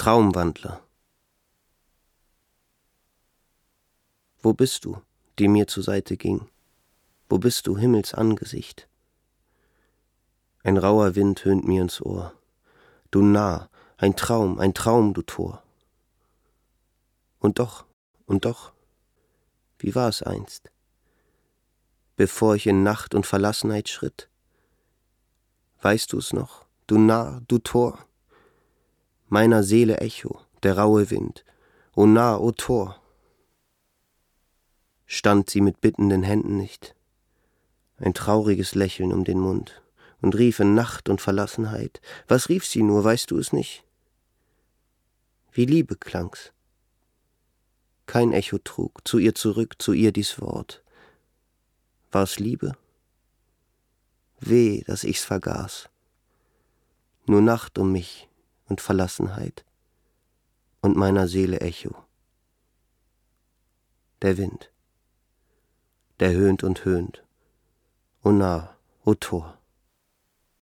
Traumwandler. Wo bist du, die mir zur Seite ging? Wo bist du, Himmelsangesicht? Ein rauer Wind höhnt mir ins Ohr. Du nah, ein Traum, du Tor. Und doch, wie war es einst? Bevor ich in Nacht und Verlassenheit schritt? Weißt du es noch, du Narr, du Tor? Meiner Seele Echo, der raue Wind, o Narr, o Tor. Stand sie mit bittenden Händen nicht, ein trauriges Lächeln um den Mund, und rief in Nacht und Verlassenheit. Was rief sie nur, weißt du es nicht? Wie Liebe klang's. Kein Echo trug zu ihr zurück, zu ihr dies Wort. War's Liebe? Weh, dass ich's vergaß. Nur Nacht um mich und Verlassenheit und meiner Seele Echo. Der Wind, der höhnt und höhnt, o Narr, o Tor.